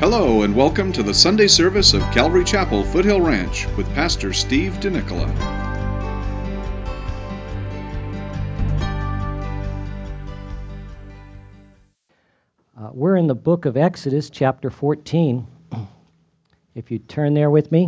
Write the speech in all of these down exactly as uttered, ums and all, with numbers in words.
Hello and welcome to the Sunday service of Calvary Chapel, Foothill Ranch with Pastor Steve DeNicola. Uh, we're in the book of Exodus, chapter fourteen. If you turn there with me,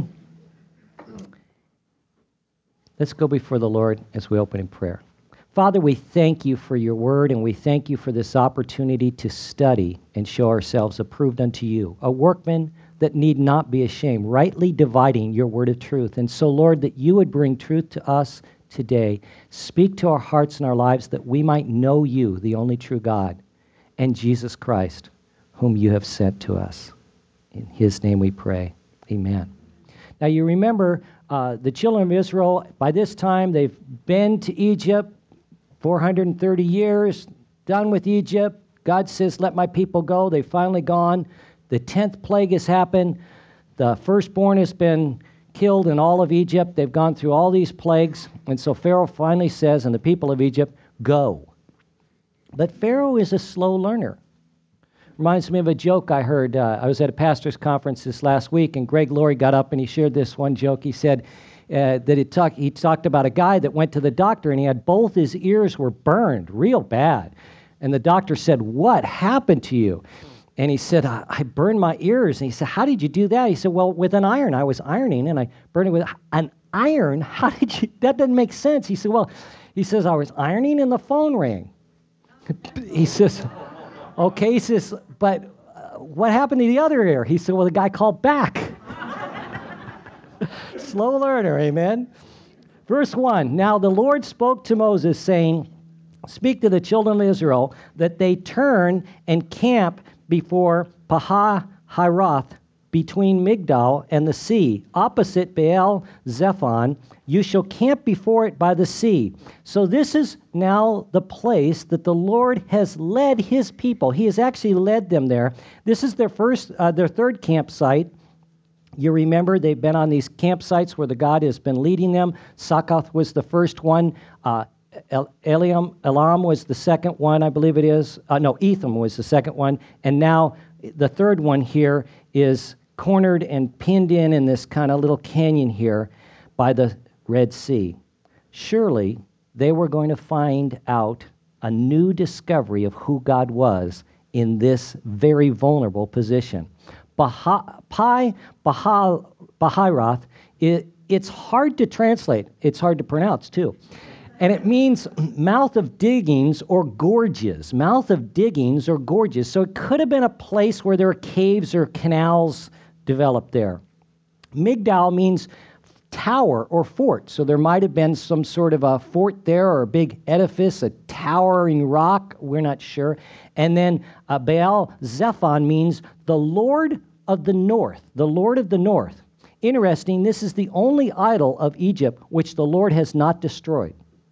let's go before the Lord as we open in prayer. Father, we thank you for your word, and we thank you for this opportunity to study and show ourselves approved unto you, a workman that need not be ashamed, rightly dividing your word of truth. And so, Lord, that you would bring truth to us today. Speak to our hearts and our lives that we might know you, the only true God, and Jesus Christ, whom you have sent to us. In his name we pray. Amen. Now, you remember uh, the children of Israel, by this time, they've been to Egypt four hundred thirty years, done with Egypt. God says, let my people go. They've finally gone. The tenth plague has happened. The firstborn has been killed in all of Egypt. They've gone through all these plagues. And so Pharaoh finally says, and the people of Egypt, go. But Pharaoh is a slow learner. Reminds me of a joke I heard. Uh, I was at a pastor's conference this last week, and Greg Laurie got up and he shared this one joke. He said uh, that it talk, he talked about a guy that went to the doctor, and he had both his ears were burned real bad. And the doctor said, what happened to you? And he said, I, I burned my ears. And he said, how did you do that? He said, well, with an iron. I was ironing, and I burned it with an iron. How did you? That doesn't make sense. He said, well, he says, I was ironing, and the phone rang. He says, okay, he says, but uh, what happened to the other ear? He said, well, the guy called back. Slow learner, amen? Verse one, now the Lord spoke to Moses, saying, speak to the children of Israel that they turn and camp before Pahahiroth, between Migdal and the sea, opposite Baal Zephon. You shall camp before it by the sea. So this is now the place that the Lord has led his people. He has actually led them there. This is their first, uh, their third campsite. You remember they've been on these campsites where the God has been leading them. Succoth was the first one. Uh, El- Eliam, Elam was the second one, I believe it is. Uh, no, Etham was the second one. And now the third one here is cornered and pinned in in this kind of little canyon here by the Red Sea. Surely they were going to find out a new discovery of who God was in this very vulnerable position. Baha, Pi Baha, Bahiroth, it, it's hard to translate. It's hard to pronounce, too. And it means mouth of diggings or gorges. Mouth of diggings or gorges. So it could have been a place where there were caves or canals developed there. Migdal means tower or fort. So there might have been some sort of a fort there or a big edifice, a towering rock. We're not sure. And then uh, Baal Zephon means the Lord of the North. The Lord of the North. Interesting, this is the only idol of Egypt which the Lord has not destroyed.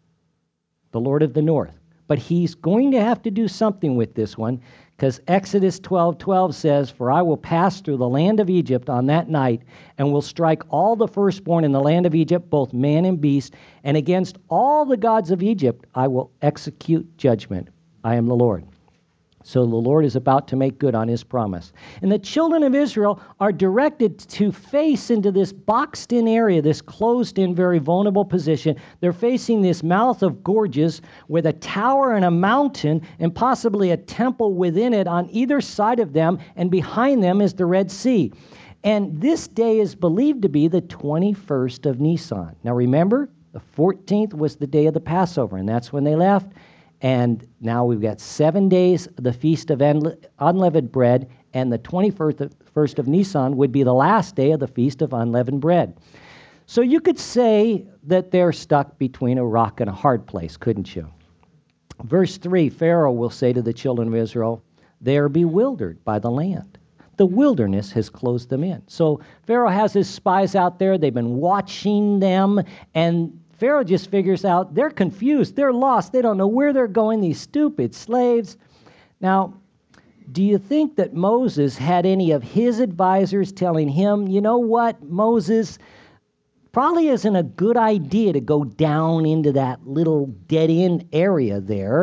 The Lord of the North. But he's going to have to do something with this one, because Exodus twelve twelve says, for I will pass through the land of Egypt on that night, and will strike all the firstborn in the land of Egypt, both man and beast, and against all the gods of Egypt I will execute judgment. I am the Lord. So the Lord is about to make good on his promise. And the children of Israel are directed to face into this boxed-in area, this closed-in, very vulnerable position. They're facing this mouth of gorges with a tower and a mountain and possibly a temple within it on either side of them, and behind them is the Red Sea. And this day is believed to be the twenty-first of Nisan. Now remember, the fourteenth was the day of the Passover, and that's when they left. And now we've got seven days of the Feast of Unleavened Bread, and the twenty-first of Nisan would be the last day of the Feast of Unleavened Bread. So you could say that they're stuck between a rock and a hard place, couldn't you? Verse three, Pharaoh will say to the children of Israel, they are bewildered by the land. The wilderness has closed them in. So Pharaoh has his spies out there. They've been watching them, and Pharaoh just figures out they're confused, they're lost, they don't know where they're going, these stupid slaves. Now, do you think that Moses had any of his advisors telling him, you know what, Moses, probably isn't a good idea to go down into that little dead-end area there.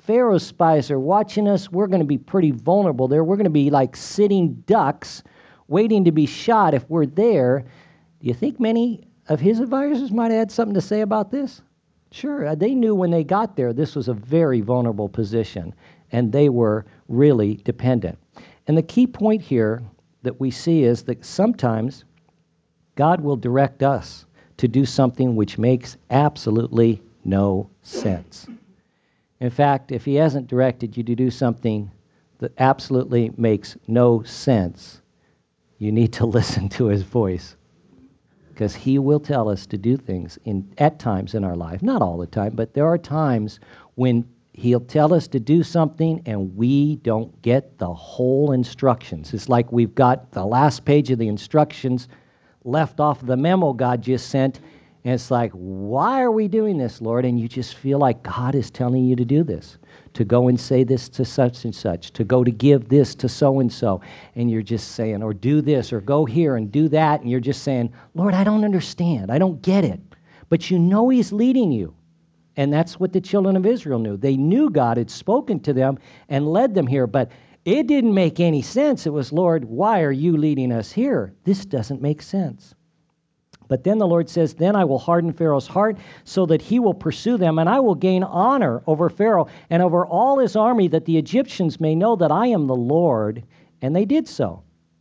Pharaoh's spies are watching us. We're going to be pretty vulnerable there. We're going to be like sitting ducks waiting to be shot if we're there. Do you think many of his advisors might have had something to say about this? Sure, they knew when they got there this was a very vulnerable position, and they were really dependent. And the key point here that we see is that sometimes God will direct us to do something which makes absolutely no sense. In fact, if he hasn't directed you to do something that absolutely makes no sense, you need to listen to his voice, because he will tell us to do things in at times in our life. Not all the time, but there are times when he'll tell us to do something and we don't get the whole instructions. It's like we've got the last page of the instructions left off the memo God just sent, and it's like, why are we doing this, Lord? And you just feel like God is telling you to do this, to go and say this to such and such, to go to give this to so-and-so, and you're just saying, or do this, or go here and do that, and you're just saying, Lord, I don't understand, I don't get it, but you know he's leading you. And that's what the children of Israel knew. They knew God had spoken to them and led them here, but it didn't make any sense. It was, Lord, why are you leading us here? This doesn't make sense. But then the Lord says, then I will harden Pharaoh's heart so that he will pursue them, and I will gain honor over Pharaoh and over all his army, that the Egyptians may know that I am the Lord. And they did so.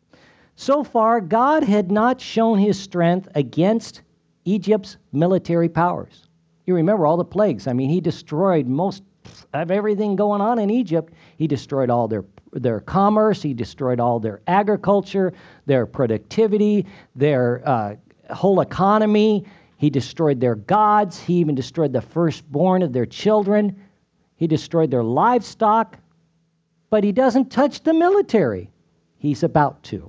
So far, God had not shown his strength against Egypt's military powers. You remember all the plagues. I mean, he destroyed most of everything going on in Egypt. He destroyed all their their commerce. He destroyed all their agriculture, their productivity, their uh, whole economy. He destroyed their gods. He even destroyed the firstborn of their children. He destroyed their livestock. But he doesn't touch the military. He's about to.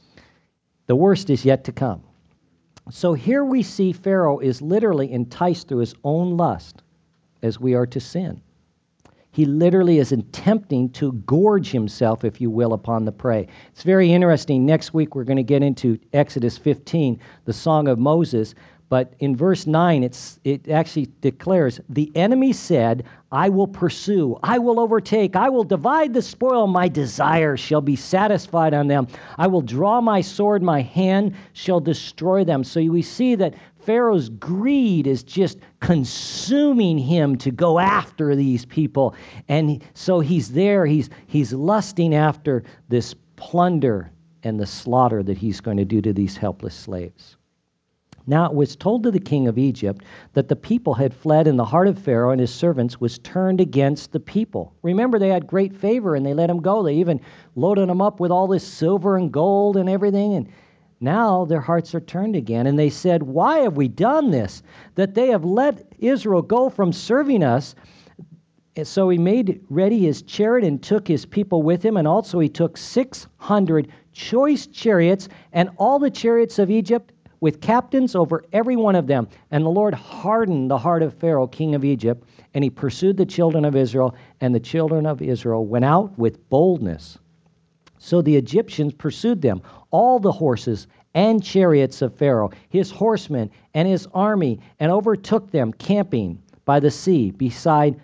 The worst is yet to come. So here we see Pharaoh is literally enticed through his own lust, as we are to sin. He literally is attempting to gorge himself, if you will, upon the prey. It's very interesting. Next week we're going to get into Exodus fifteen, the Song of Moses. But in verse nine, it's, it actually declares, the enemy said, I will pursue, I will overtake, I will divide the spoil, my desire shall be satisfied on them. I will draw my sword, my hand shall destroy them. So we see that Pharaoh's greed is just consuming him to go after these people. And so he's there, he's, he's lusting after this plunder and the slaughter that he's going to do to these helpless slaves. Now it was told to the king of Egypt that the people had fled, and the heart of Pharaoh and his servants was turned against the people. Remember, they had great favor, and they let him go. They even loaded him up with all this silver and gold and everything, and now their hearts are turned again. And they said, why have we done this, that they have let Israel go from serving us? And so he made ready his chariot and took his people with him, and also he took six hundred choice chariots and all the chariots of Egypt, with captains over every one of them. And the Lord hardened the heart of Pharaoh, king of Egypt, and he pursued the children of Israel, and the children of Israel went out with boldness. So the Egyptians pursued them, all the horses and chariots of Pharaoh, his horsemen and his army, and overtook them camping by the sea beside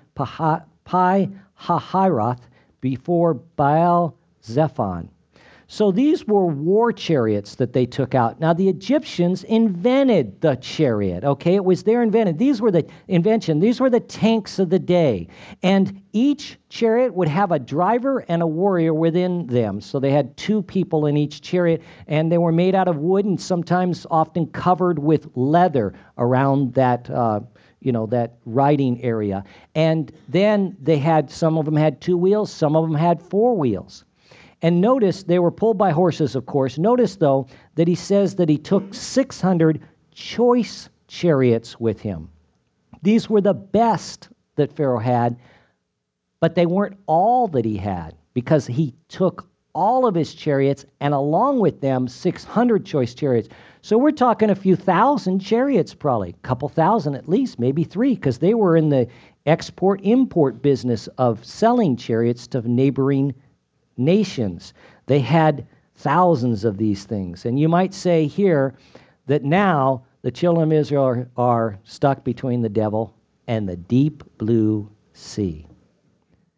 Pi-hahiroth before Baal-zephon. So these were war chariots that they took out. Now, the Egyptians invented the chariot, okay? It was their invention. These were the invention. These were the tanks of the day. And each chariot would have a driver and a warrior within them. So they had two people in each chariot, and they were made out of wood and sometimes often covered with leather around that uh, you know, that riding area. And then they had, some of them had two wheels, some of them had four wheels. And notice, they were pulled by horses, of course. Notice, though, that he says that he took six hundred choice chariots with him. These were the best that Pharaoh had, but they weren't all that he had, because he took all of his chariots, and along with them, six hundred choice chariots. So we're talking a few thousand chariots, probably, a couple thousand at least, maybe three, because they were in the export-import business of selling chariots to neighboring nations. They had thousands of these things. And you might say here that now the children of Israel are, are stuck between the devil and the deep blue sea.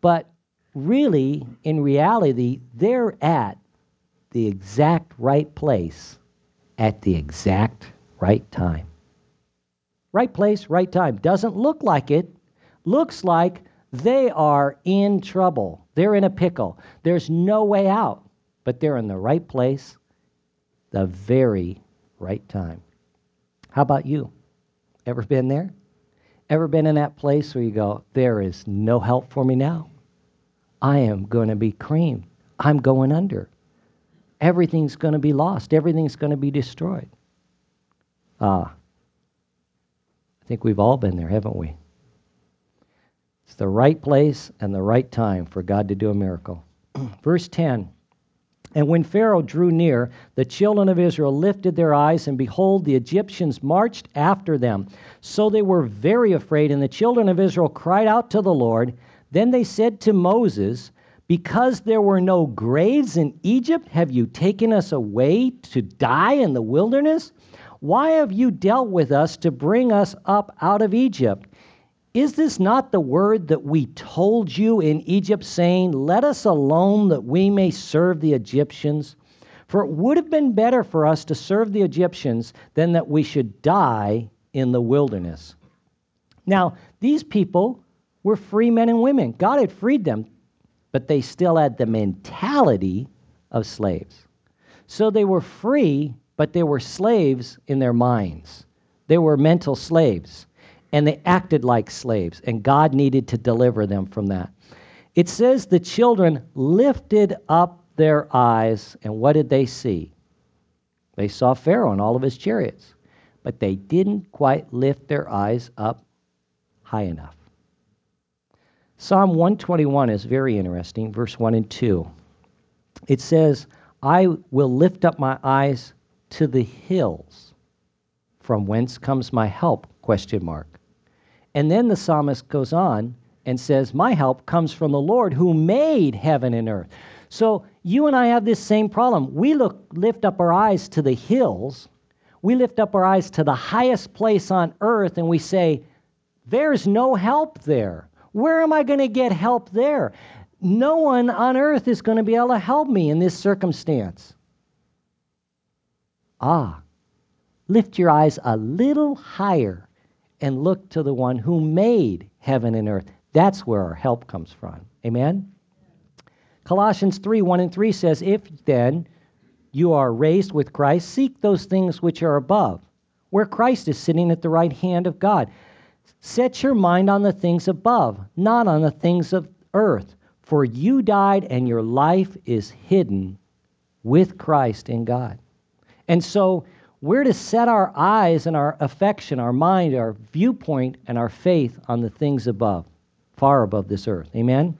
But really, in reality, they're at the exact right place at the exact right time. Right place, right time. Doesn't look like it. Looks like they are in trouble. They're in a pickle. There's no way out, but they're in the right place, the very right time. How about you? Ever been there? Ever been in that place where you go, there is no help for me now? I am going to be creamed. I'm going under. Everything's going to be lost. Everything's going to be destroyed. Ah, I think we've all been there, haven't we? It's the right place and the right time for God to do a miracle. Verse ten, and when Pharaoh drew near, the children of Israel lifted their eyes, and behold, the Egyptians marched after them. So they were very afraid, and the children of Israel cried out to the Lord. Then they said to Moses, because there were no graves in Egypt, have you taken us away to die in the wilderness? Why have you dealt with us to bring us up out of Egypt? Is this not the word that we told you in Egypt, saying, let us alone that we may serve the Egyptians? For it would have been better for us to serve the Egyptians than that we should die in the wilderness. Now, these people were free men and women. God had freed them, but they still had the mentality of slaves. So they were free, but they were slaves in their minds. They were mental slaves. And they acted like slaves, and God needed to deliver them from that. It says the children lifted up their eyes, and what did they see? They saw Pharaoh and all of his chariots, but they didn't quite lift their eyes up high enough. Psalm one twenty-one is very interesting, verse one and two. It says, I will lift up my eyes to the hills, from whence comes my help, question mark. And then the psalmist goes on and says, my help comes from the Lord who made heaven and earth. So you and I have this same problem. We look, lift up our eyes to the hills. We lift up our eyes to the highest place on earth, and we say, there's no help there. Where am I going to get help there? No one on earth is going to be able to help me in this circumstance. Ah, lift your eyes a little higher and look to the one who made heaven and earth. That's where our help comes from. Amen? Colossians three, one and three says, if then you are raised with Christ, seek those things which are above, where Christ is sitting at the right hand of God. Set your mind on the things above, not on the things of earth. For you died, and your life is hidden with Christ in God. And so we're to set our eyes and our affection, our mind, our viewpoint, and our faith on the things above, far above this earth. Amen?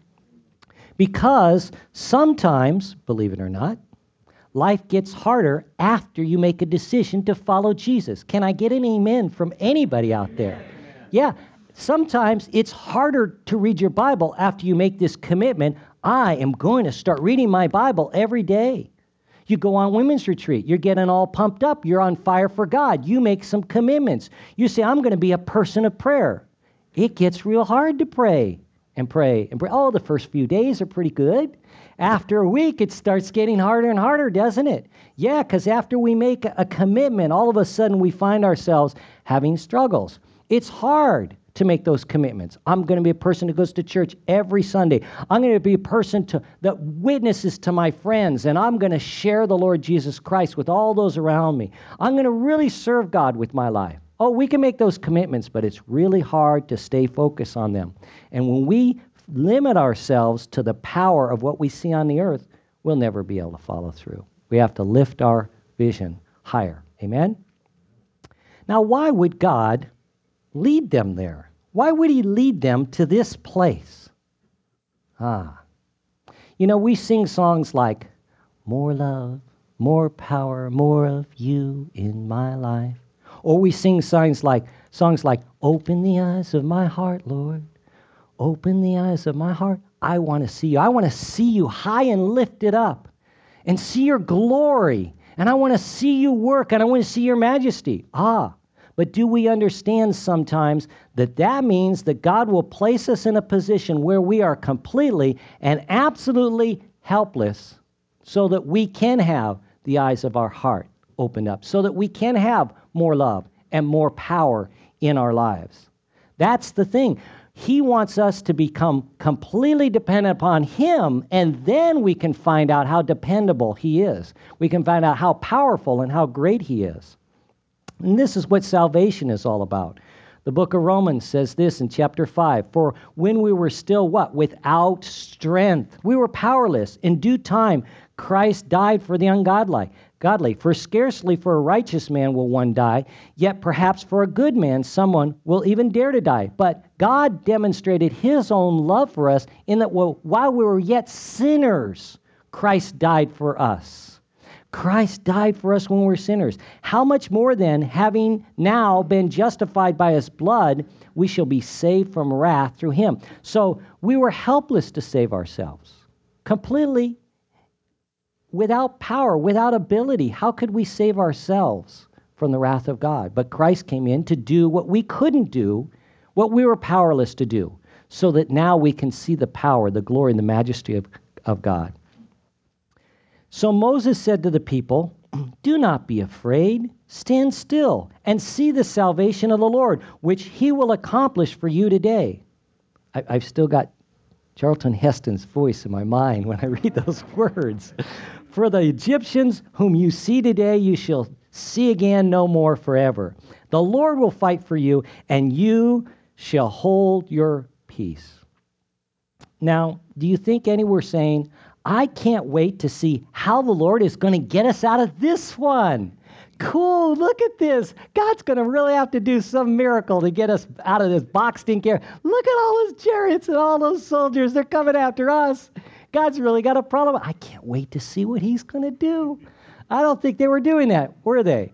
Because sometimes, believe it or not, life gets harder after you make a decision to follow Jesus. Can I get an amen from anybody out there? Amen. Yeah. Sometimes it's harder to read your Bible after you make this commitment. I am going to start reading my Bible every day. You go on women's retreat. You're getting all pumped up. You're on fire for God. You make some commitments. You say, I'm going to be a person of prayer. It gets real hard to pray and pray and pray. Oh, the first few days are pretty good. After a week, it starts getting harder and harder, doesn't it? Yeah, because after we make a commitment, all of a sudden we find ourselves having struggles. It's hard to make those commitments. I'm going to be a person who goes to church every Sunday. I'm going to be a person to, that witnesses to my friends, and I'm going to share the Lord Jesus Christ with all those around me. I'm going to really serve God with my life. Oh, we can make those commitments, but it's really hard to stay focused on them. And when we limit ourselves to the power of what we see on the earth, we'll never be able to follow through. We have to lift our vision higher. Amen? Now, why would God lead them there? Why would he lead them to this place? Ah. You know, we sing songs like, more love, more power, more of you in my life. Or we sing songs like, songs like, open the eyes of my heart, Lord. Open the eyes of my heart. I want to see you. I want to see you high and lifted up and see your glory. And I want to see you work, and I want to see your majesty. Ah. But do we understand sometimes that that means that God will place us in a position where we are completely and absolutely helpless so that we can have the eyes of our heart opened up, so that we can have more love and more power in our lives? That's the thing. He wants us to become completely dependent upon Him, and then we can find out how dependable He is. We can find out how powerful and how great He is. And this is what salvation is all about. The book of Romans says this in chapter five, "For when we were still" what? "Without strength. We were powerless. In due time, Christ died for the ungodly. Godly. For scarcely for a righteous man will one die, yet perhaps for a good man someone will even dare to die. But God demonstrated His own love for us in that while we were yet sinners, Christ died for us." Christ died for us when we were sinners. How much more then, having now been justified by His blood, we shall be saved from wrath through Him. So we were helpless to save ourselves. Completely without power, without ability. How could we save ourselves from the wrath of God? But Christ came in to do what we couldn't do, what we were powerless to do, so that now we can see the power, the glory, and the majesty of, of God. So Moses said to the people, "Do not be afraid. Stand still and see the salvation of the Lord, which He will accomplish for you today." I, I've still got Charlton Heston's voice in my mind when I read those words. "For the Egyptians whom you see today, you shall see again no more forever. The Lord will fight for you, and you shall hold your peace." Now, do you think any were saying, "I can't wait to see how the Lord is going to get us out of this one. Cool, look at this. God's going to really have to do some miracle to get us out of this boxed-in care. Look at all those chariots and all those soldiers. They're coming after us. God's really got a problem. I can't wait to see what He's going to do." I don't think they were doing that, were they?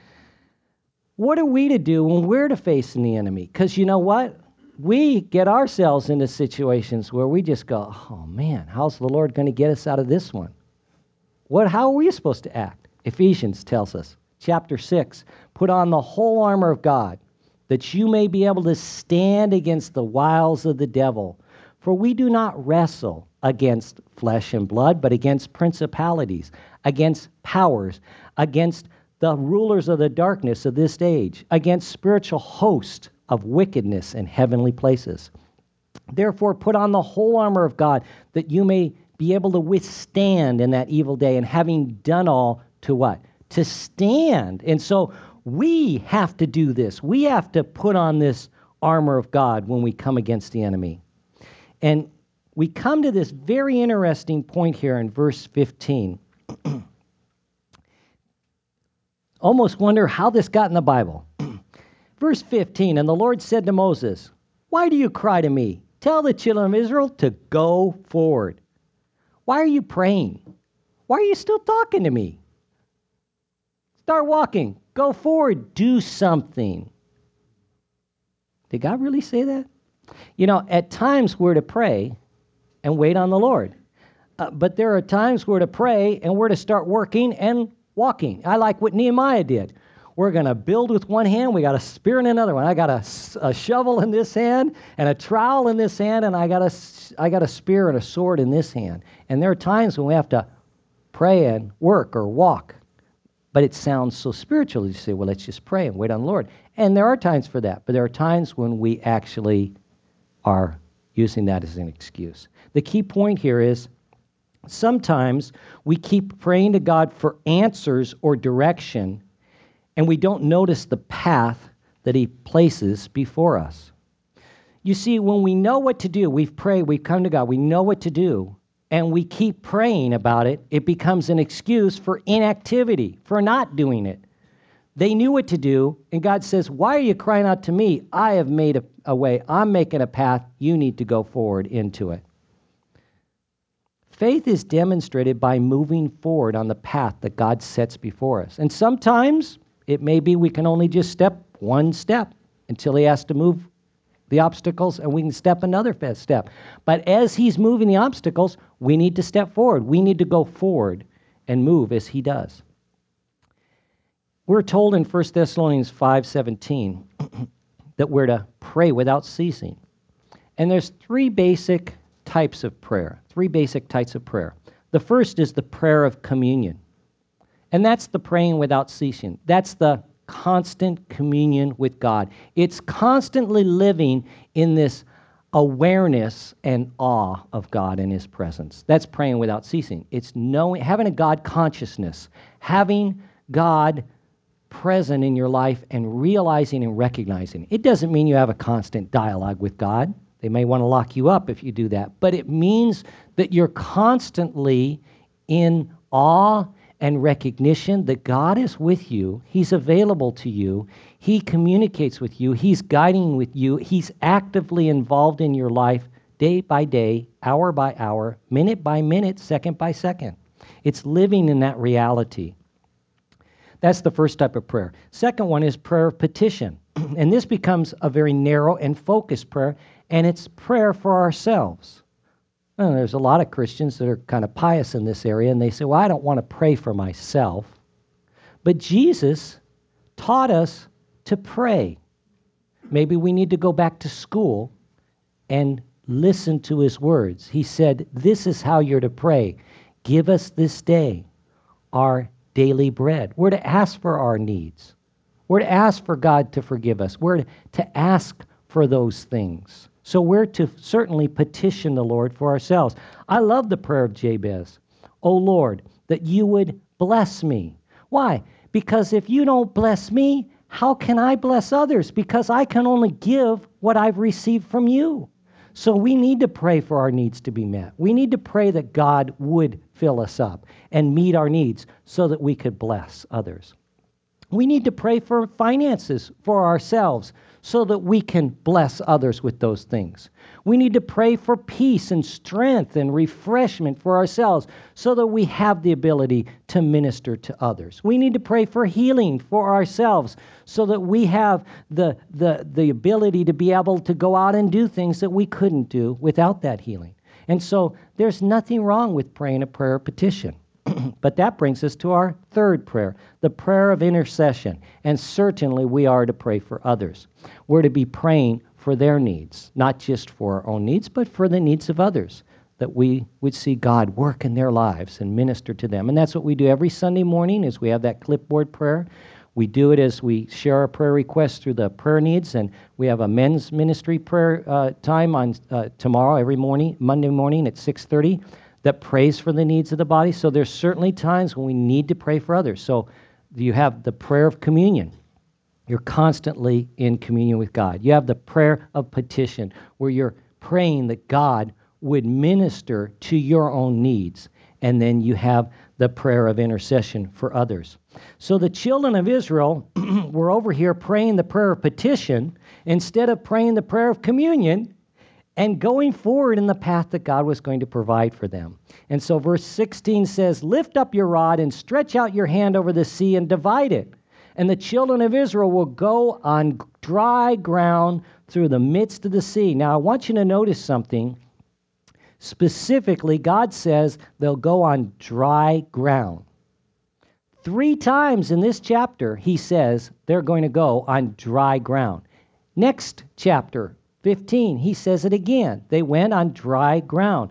What are we to do when we're facing the enemy? Because you know what? We get ourselves into situations where we just go, "Oh man, how's the Lord going to get us out of this one?" What? How are we supposed to act? Ephesians tells us, chapter six, "Put on the whole armor of God, that you may be able to stand against the wiles of the devil. For we do not wrestle against flesh and blood, but against principalities, against powers, against the rulers of the darkness of this age, against spiritual hosts of wickedness in heavenly places. Therefore, put on the whole armor of God, that you may be able to withstand in that evil day, and having done all, to what? To stand." And so we have to do this. We have to put on this armor of God when we come against the enemy. And we come to this very interesting point here in verse fifteen. Almost wonder how this got in the Bible. Verse fifteen, "And the Lord said to Moses, why do you cry to me? Tell the children of Israel to go forward." Why are you praying? Why are you still talking to me? Start walking. Go forward. Do something. Did God really say that? You know, at times we're to pray and wait on the Lord. Uh, but there are times we're to pray and we're to start working and walking. I like what Nehemiah did. We're going to build with one hand. We got a spear in another one. I got a, a shovel in this hand and a trowel in this hand, and I got a, I got a spear and a sword in this hand. And there are times when we have to pray and work or walk. But it sounds so spiritual. You say, well, let's just pray and wait on the Lord. And there are times for that. But there are times when we actually are using that as an excuse. The key point here is sometimes we keep praying to God for answers or direction, and we don't notice the path that He places before us. You see, when we know what to do, we've prayed, we've come to God, we know what to do, and we keep praying about it, it becomes an excuse for inactivity, for not doing it. They knew what to do, and God says, why are you crying out to me? I have made a, a way. I'm making a path. You need to go forward into it. Faith is demonstrated by moving forward on the path that God sets before us. And sometimes it may be we can only just step one step until He has to move the obstacles, and we can step another step. But as He's moving the obstacles, we need to step forward. We need to go forward and move as He does. We're told in First Thessalonians five seventeen that we're to pray without ceasing. And there's three basic types of prayer, three basic types of prayer. The first is the prayer of communion. And that's the praying without ceasing. That's the constant communion with God. It's constantly living in this awareness and awe of God and His presence. That's praying without ceasing. It's knowing, having a God consciousness, having God present in your life and realizing and recognizing. It doesn't mean you have a constant dialogue with God. They may want to lock you up if you do that. But it means that you're constantly in awe and recognition that God is with you. He's available to you. He communicates with you. He's guiding with you. He's actively involved in your life day by day, hour by hour, minute by minute, second by second. It's living in that reality. That's the first type of prayer. Second one is prayer of petition. And this becomes a very narrow and focused prayer, and it's prayer for ourselves. Well, there's a lot of Christians that are kind of pious in this area, and they say, well, I don't want to pray for myself. But Jesus taught us to pray. Maybe we need to go back to school and listen to His words. He said, this is how you're to pray. Give us this day our daily bread. We're to ask for our needs. We're to ask for God to forgive us. We're to ask for those things. So we're to certainly petition the Lord for ourselves. I love the prayer of Jabez. Oh Lord, that you would bless me. Why? Because if you don't bless me, how can I bless others? Because I can only give what I've received from you. So we need to pray for our needs to be met. We need to pray that God would fill us up and meet our needs so that we could bless others. We need to pray for finances for ourselves so that we can bless others with those things. We need to pray for peace and strength and refreshment for ourselves so that we have the ability to minister to others. We need to pray for healing for ourselves so that we have the, the, the ability to be able to go out and do things that we couldn't do without that healing. And so there's nothing wrong with praying a prayer of petition. But that brings us to our third prayer, the prayer of intercession. And certainly we are to pray for others. We're to be praying for their needs, not just for our own needs, but for the needs of others, that we would see God work in their lives and minister to them. And that's what we do every Sunday morning as we have that clipboard prayer. We do it as we share our prayer requests through the prayer needs, and we have a men's ministry prayer uh, time on uh, tomorrow, every morning, Monday morning at six thirty. That prays for the needs of the body. So there's certainly times when we need to pray for others. So you have the prayer of communion. You're constantly in communion with God. You have the prayer of petition, where you're praying that God would minister to your own needs. And then you have the prayer of intercession for others. So the children of Israel were over here praying the prayer of petition instead of praying the prayer of communion and going forward in the path that God was going to provide for them. And so verse sixteen says, lift up your rod and stretch out your hand over the sea and divide it. And the children of Israel will go on dry ground through the midst of the sea. Now, I want you to notice something. Specifically, God says they'll go on dry ground. Three times in this chapter, He says they're going to go on dry ground. Next chapter, fifteen, He says it again. They went on dry ground.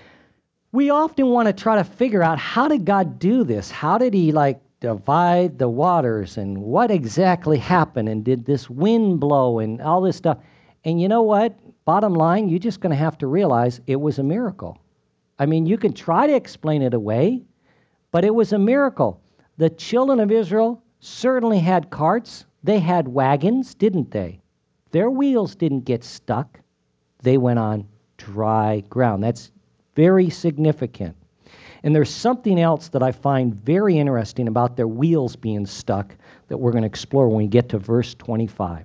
We often want to try to figure out, how did God do this? How did He like divide the waters, and what exactly happened, and did this wind blow and all this stuff? And you know what? Bottom line, you're just going to have to realize it was a miracle. I mean, you can try to explain it away, but it was a miracle. The children of Israel certainly had carts. They had wagons, didn't they? Their wheels didn't get stuck. They went on dry ground. That's very significant. And there's something else that I find very interesting about their wheels being stuck that we're going to explore when we get to verse twenty-five.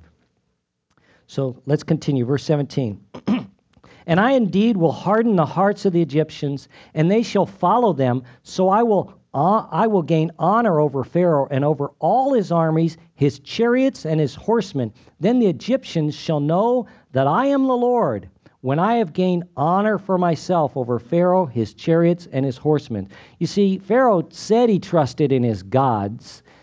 So let's continue. Verse seventeen. And I indeed will harden the hearts of the Egyptians, and they shall follow them. So I will uh, I will gain honor over Pharaoh and over all his armies, his chariots and his horsemen. Then the Egyptians shall know that I am the Lord, when I have gained honor for myself over Pharaoh, his chariots, and his horsemen. You see, Pharaoh said he trusted in his gods,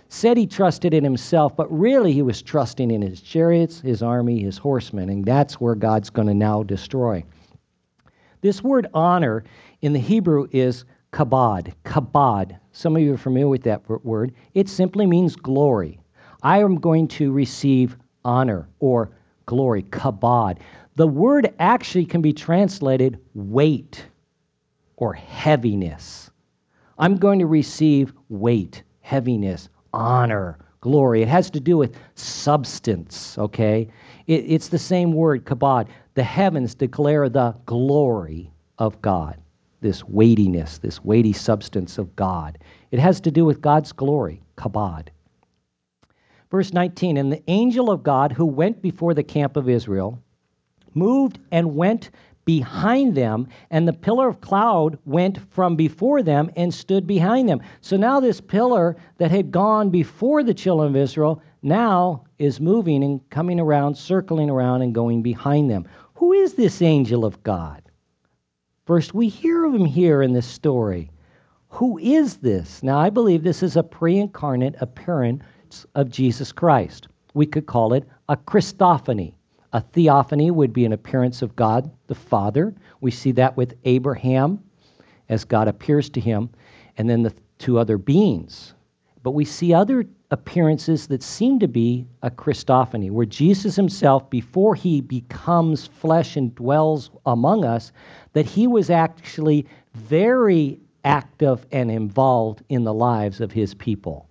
said he trusted in himself, but really he was trusting in his chariots, his army, his horsemen, and that's where God's going to now destroy. This word honor in the Hebrew is kabod. Kabod. Some of you are familiar with that word. It simply means glory. I am going to receive honor or glory, kabod. The word actually can be translated weight or heaviness. I'm going to receive weight, heaviness, honor, glory. It has to do with substance, okay? It, it's the same word, kabod. The heavens declare the glory of God, this weightiness, this weighty substance of God. It has to do with God's glory, kabod. Verse nineteen, and the angel of God who went before the camp of Israel moved and went behind them, and the pillar of cloud went from before them and stood behind them. So now this pillar that had gone before the children of Israel now is moving and coming around, circling around and going behind them. Who is this angel of God? First, we hear of him here in this story. Who is this? Now, I believe this is a pre-incarnate appearance of Jesus Christ. We could call it a Christophany. A theophany would be an appearance of God the Father. We see that with Abraham as God appears to him, and then the two other beings. But we see other appearances that seem to be a Christophany, where Jesus himself, before he becomes flesh and dwells among us, that he was actually very active and involved in the lives of his people,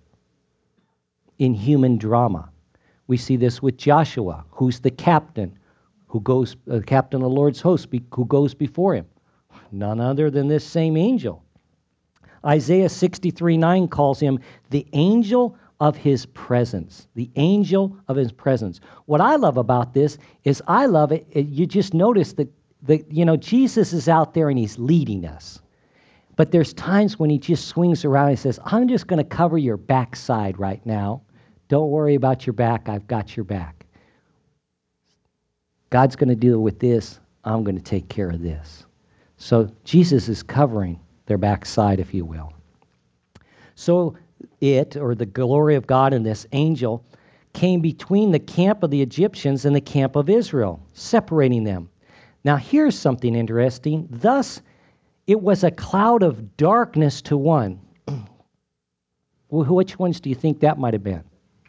in human drama. We see this with Joshua, who's the captain, who goes, uh, captain of the Lord's host, be, who goes before him. None other than this same angel. Isaiah sixty-three nine calls him the angel of his presence. The angel of his presence. What I love about this is I love it. it you just notice that, that, you know, Jesus is out there and he's leading us. But there's times when he just swings around and says, I'm just going to cover your backside right now. Don't worry about your back. I've got your back. God's going to deal with this. I'm going to take care of this. So Jesus is covering their backside, if you will. So it, or the glory of God and this angel, came between the camp of the Egyptians and the camp of Israel, separating them. Now here's something interesting. Thus, it was a cloud of darkness to one. Well, which ones do you think that might have been?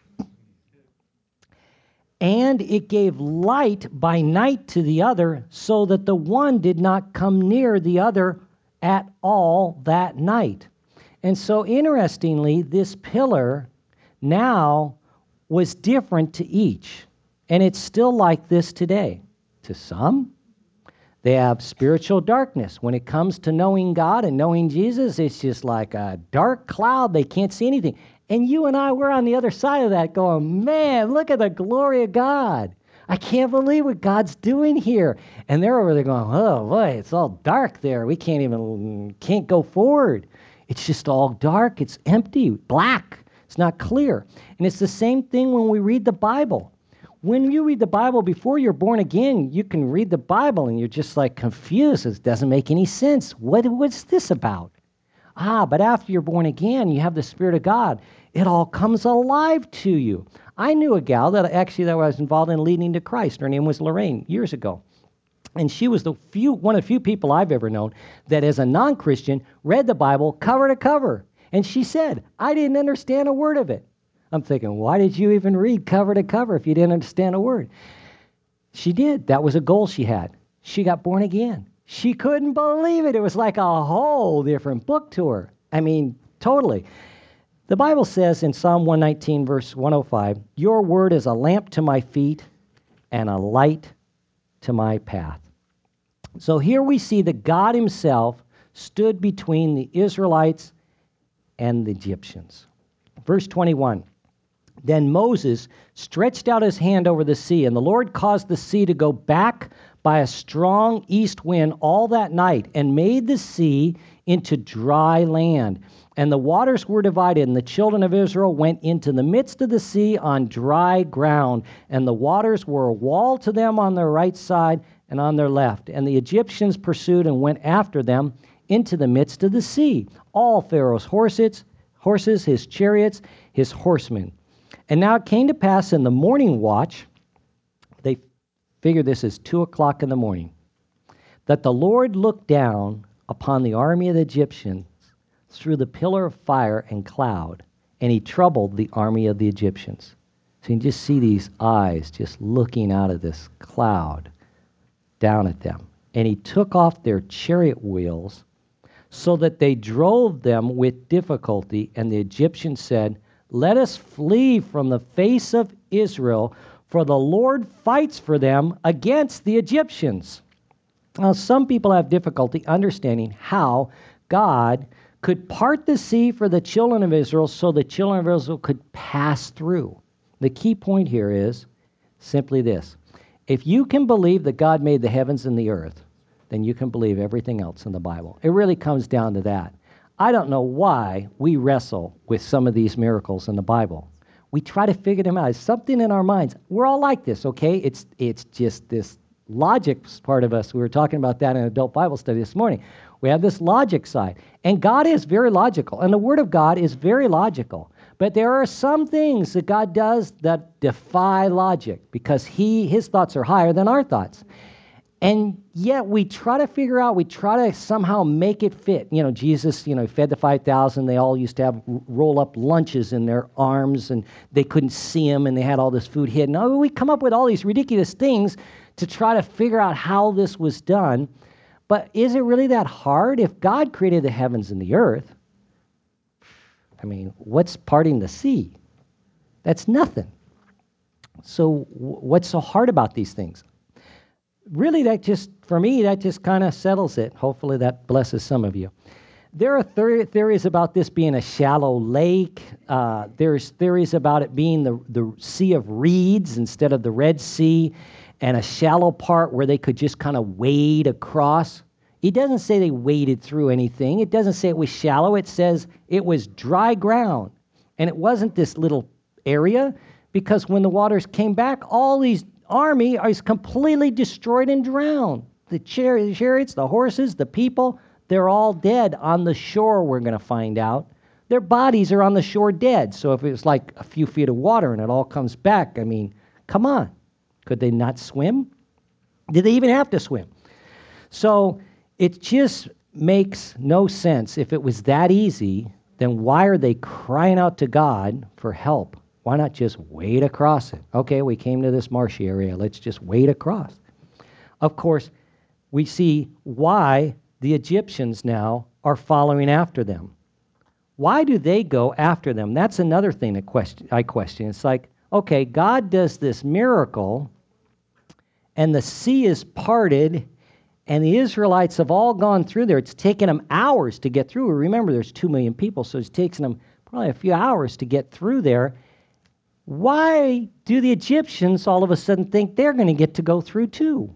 And it gave light by night to the other, so that the one did not come near the other at all that night. And so interestingly, this pillar now was different to each. And it's still like this today. To some, they have spiritual darkness. When it comes to knowing God and knowing Jesus, it's just like a dark cloud. They can't see anything. And you and I, we're on the other side of that going, man, look at the glory of God. I can't believe what God's doing here. And they're over there going, oh, boy, it's all dark there. We can't even, can't go forward. It's just all dark. It's empty, black. It's not clear. And it's the same thing when we read the Bible. When you read the Bible before you're born again, you can read the Bible and you're just like confused. It doesn't make any sense. What, what's this about? Ah, but after you're born again, you have the Spirit of God. It all comes alive to you. I knew a gal that actually that I was involved in leading to Christ. Her name was Lorraine, years ago. And she was the few, one of the few people I've ever known that as a non-Christian read the Bible cover to cover. And she said, I didn't understand a word of it. I'm thinking, why did you even read cover to cover if you didn't understand a word? She did. That was a goal she had. She got born again. She couldn't believe it. It was like a whole different book to her. I mean, totally. The Bible says in Psalm one nineteen, verse one oh five, your word is a lamp to my feet and a light to my path. So here we see that God himself stood between the Israelites and the Egyptians. Verse twenty-one, then Moses stretched out his hand over the sea, and the Lord caused the sea to go back by a strong east wind all that night, and made the sea into dry land. And the waters were divided, and the children of Israel went into the midst of the sea on dry ground, and the waters were a wall to them on their right side and on their left. And the Egyptians pursued and went after them into the midst of the sea. All Pharaoh's horses, horses, his chariots, his horsemen. And now it came to pass in the morning watch, they figure this is two o'clock in the morning, that the Lord looked down upon the army of the Egyptians through the pillar of fire and cloud, and he troubled the army of the Egyptians. So you can just see these eyes just looking out of this cloud down at them. And he took off their chariot wheels so that they drove them with difficulty. And the Egyptians said, "Let us flee from the face of Israel, for the Lord fights for them against the Egyptians." Now, some people have difficulty understanding how God could part the sea for the children of Israel so the children of Israel could pass through. The key point here is simply this. If you can believe that God made the heavens and the earth, then you can believe everything else in the Bible. It really comes down to that. I don't know why we wrestle with some of these miracles in the Bible. We try to figure them out. It's something in our minds. We're all like this, okay? It's it's just this logic part of us. We were talking about that in adult Bible study this morning. We have this logic side. And God is very logical. And the Word of God is very logical. But there are some things that God does that defy logic because he his thoughts are higher than our thoughts. And yet we try to figure out, we try to somehow make it fit. You know, Jesus, you know, fed the five thousand. They all used to have roll-up lunches in their arms, and they couldn't see him, and they had all this food hidden. Oh, we come up with all these ridiculous things to try to figure out how this was done. But is it really that hard? If God created the heavens and the earth, I mean, what's parting the sea? That's nothing. So what's so hard about these things? Really, that just, for me, that just kind of settles it. Hopefully that blesses some of you. There are thir- theories about this being a shallow lake. Uh, there's theories about it being the, the Sea of Reeds instead of the Red Sea, and a shallow part where they could just kind of wade across. It doesn't say they waded through anything. It doesn't say it was shallow. It says it was dry ground. And it wasn't this little area, because when the waters came back, all these army is completely destroyed and drowned. The char- chariots, the horses, the people, they're all dead on the shore, we're going to find out. Their bodies are on the shore dead. So if it's like a few feet of water and it all comes back, I mean, come on. Could they not swim? Did they even have to swim? So it just makes no sense. If it was that easy, then why are they crying out to God for help? Why not just wade across it? Okay, we came to this marshy area. Let's just wade across. Of course, we see why the Egyptians now are following after them. Why do they go after them? That's another thing that question, I question. It's like, okay, God does this miracle, and the sea is parted, and the Israelites have all gone through there. It's taken them hours to get through. Remember, there's two million people, so it's taken them probably a few hours to get through there. Why do the Egyptians all of a sudden think they're going to get to go through too?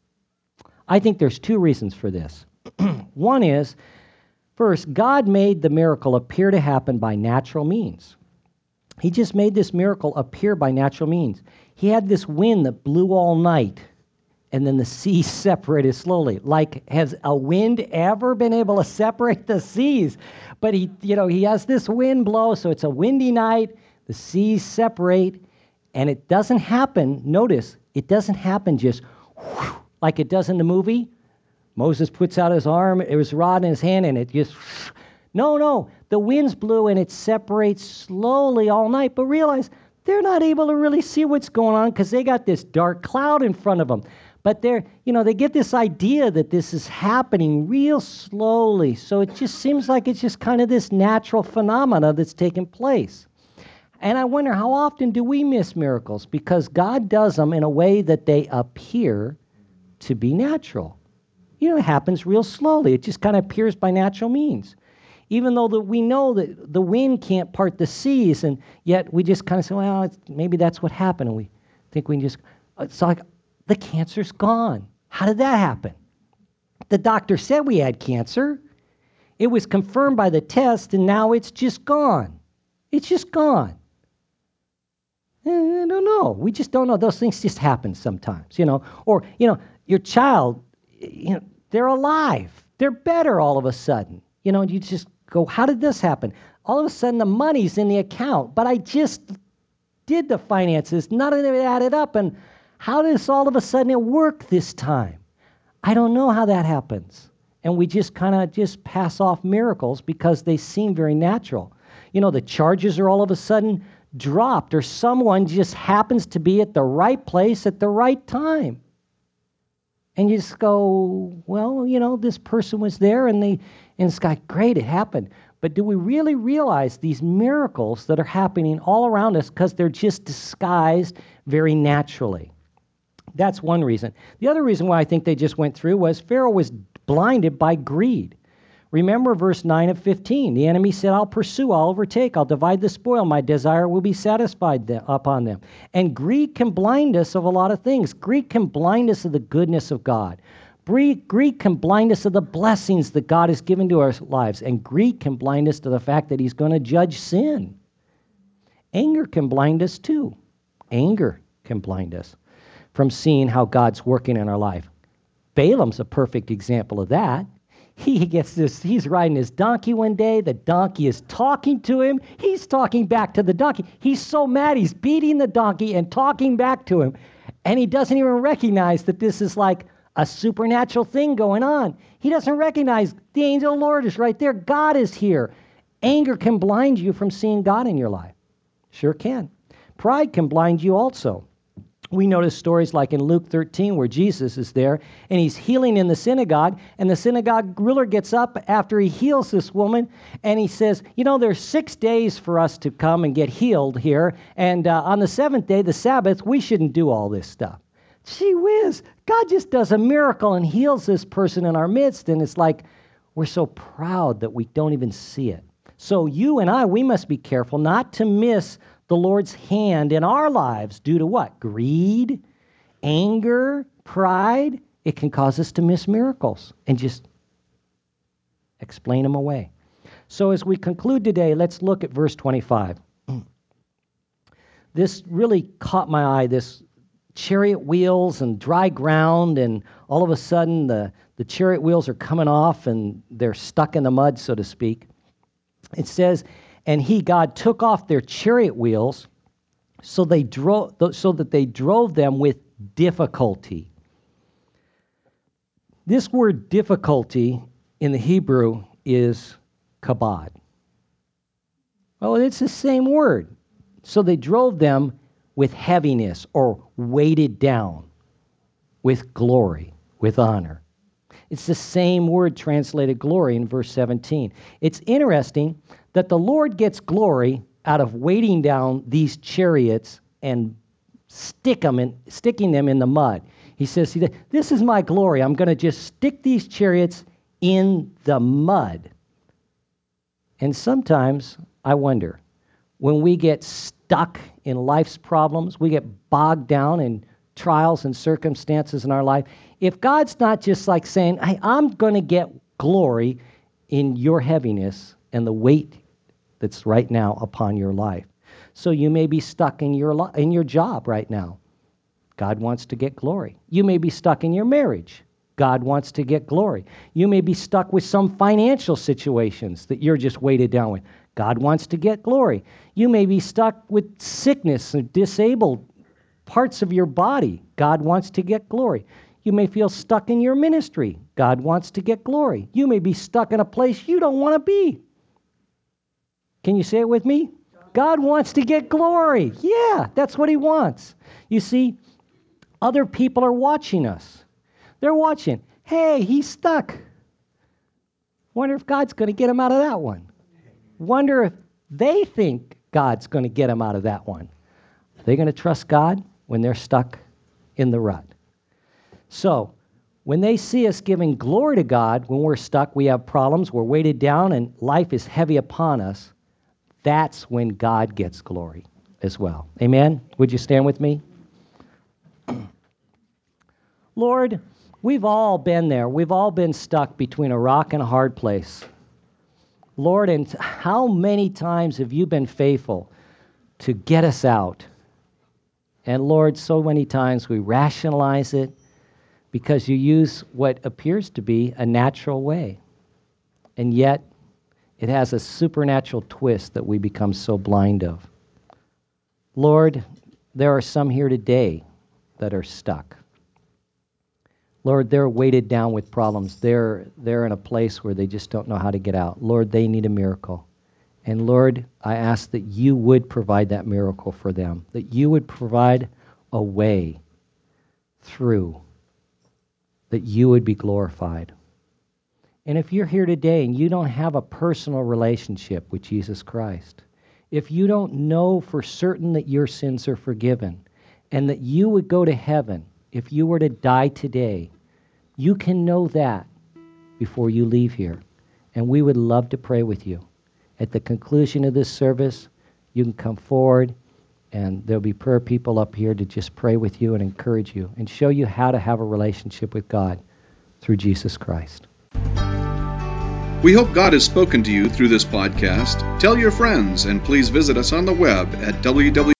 I think there's two reasons for this. One is, first, God made the miracle appear to happen by natural means. He just made this miracle appear by natural means. He had this wind that blew all night, and then the sea separated slowly. Like, has a wind ever been able to separate the seas? But he, you know, he has this wind blow, so it's a windy night. The seas separate, and it doesn't happen. Notice, it doesn't happen just whew, like it does in the movie. Moses puts out his arm, it was rod in his hand, and it just, no, no. The winds blew, and it separates slowly all night. But realize, they're not able to really see what's going on because they got this dark cloud in front of them. But they're, you know, they get this idea that this is happening real slowly. So it just seems like it's just kind of this natural phenomena that's taking place. And I wonder, how often do we miss miracles? Because God does them in a way that they appear to be natural. You know, it happens real slowly. It just kind of appears by natural means. Even though that we know that the wind can't part the seas, and yet we just kind of say, well, it's, maybe that's what happened. And we think we can just, it's like, the cancer's gone. How did that happen? The doctor said we had cancer. It was confirmed by the test, and now it's just gone. It's just gone. I don't know. We just don't know. Those things just happen sometimes, you know. Or, you know, your child, you know, they're alive. They're better all of a sudden. You know, you just go, how did this happen? All of a sudden, the money's in the account, but I just did the finances. None of it added up. And how does all of a sudden it work this time? I don't know how that happens. And we just kind of just pass off miracles because they seem very natural. You know, the charges are all of a sudden dropped, or someone just happens to be at the right place at the right time. And you just go, well, you know, this person was there, and they, and it's like, great, it happened. But do we really realize these miracles that are happening all around us because they're just disguised very naturally? That's one reason. The other reason why I think they just went through was Pharaoh was blinded by greed. Remember verse nine of fifteen. The enemy said, I'll pursue, I'll overtake, I'll divide the spoil. My desire will be satisfied th- upon them. And greed can blind us of a lot of things. Greed can blind us of the goodness of God. Greed can blind us of the blessings that God has given to our lives. And greed can blind us to the fact that he's going to judge sin. Anger can blind us too. Anger can blind us from seeing how God's working in our life. Balaam's a perfect example of that. He gets this, he's riding his donkey one day. The donkey is talking to him. He's talking back to the donkey. He's so mad, he's beating the donkey and talking back to him. And he doesn't even recognize that this is like a supernatural thing going on. He doesn't recognize the angel of the Lord is right there. God is here. Anger can blind you from seeing God in your life. Sure can. Pride can blind you also. We notice stories like in Luke thirteen where Jesus is there and he's healing in the synagogue, and the synagogue ruler gets up after he heals this woman and he says, you know, there's six days for us to come and get healed here, and uh, on the seventh day, the Sabbath, we shouldn't do all this stuff. Gee whiz, God just does a miracle and heals this person in our midst, and it's like we're so proud that we don't even see it. So you and I, we must be careful not to miss the Lord's hand in our lives due to what? Greed, anger, pride. It can cause us to miss miracles and just explain them away. So as we conclude today, let's look at verse twenty-five. This really caught my eye, this chariot wheels and dry ground, and all of a sudden the, the chariot wheels are coming off and they're stuck in the mud, so to speak. It says, and he, God, took off their chariot wheels so they drove, so that they drove them with difficulty. This word difficulty in the Hebrew is kabod. Oh, it's the same word. So they drove them with heaviness or weighted down with glory, with honor. It's the same word translated glory in verse seventeen. It's interesting that the Lord gets glory out of weighting down these chariots and stick them in, sticking them in the mud. He says, this is my glory. I'm going to just stick these chariots in the mud. And sometimes I wonder, when we get stuck in life's problems, we get bogged down in trials and circumstances in our life, if God's not just like saying, hey, I'm going to get glory in your heaviness and the weight that's right now upon your life. So you may be stuck in your li- in your job right now. God wants to get glory. You may be stuck in your marriage. God wants to get glory. You may be stuck with some financial situations that you're just weighted down with. God wants to get glory. You may be stuck with sickness and disabled parts of your body. God wants to get glory. You may feel stuck in your ministry. God wants to get glory. You may be stuck in a place you don't want to be. Can you say it with me? God wants to get glory. Yeah, that's what he wants. You see, other people are watching us. They're watching. Hey, he's stuck. Wonder if God's going to get him out of that one. Wonder if they think God's going to get him out of that one. Are they going to trust God when they're stuck in the rut? So, when they see us giving glory to God, when we're stuck, we have problems, we're weighted down, and life is heavy upon us, that's when God gets glory as well. Amen? Would you stand with me? Lord, we've all been there. We've all been stuck between a rock and a hard place. Lord, and how many times have you been faithful to get us out? And Lord, so many times we rationalize it because you use what appears to be a natural way. And yet, it has a supernatural twist that we become so blind of. Lord, there are some here today that are stuck. Lord, they're weighted down with problems. They're, they're in a place where they just don't know how to get out. Lord, they need a miracle. And Lord, I ask that you would provide that miracle for them, that you would provide a way through, that you would be glorified. And if you're here today and you don't have a personal relationship with Jesus Christ, if you don't know for certain that your sins are forgiven and that you would go to heaven if you were to die today, you can know that before you leave here. And we would love to pray with you. At the conclusion of this service, you can come forward and there'll be prayer people up here to just pray with you and encourage you and show you how to have a relationship with God through Jesus Christ. We hope God has spoken to you through this podcast. Tell your friends, and please visit us on the web at w w w